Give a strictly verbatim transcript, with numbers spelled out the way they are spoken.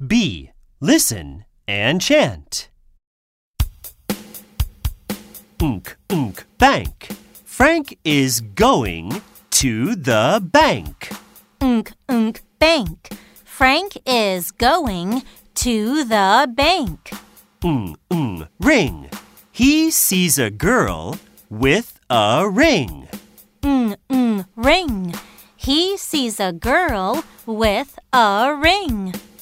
B. Listen and chant. Unk, unk, bank. Frank is going to the bank. Unk, unk, bank. Frank is going to the bank. Mm, mm, ring. He sees a girl with a ring. Mm, mm, ring. He sees a girl with a ring.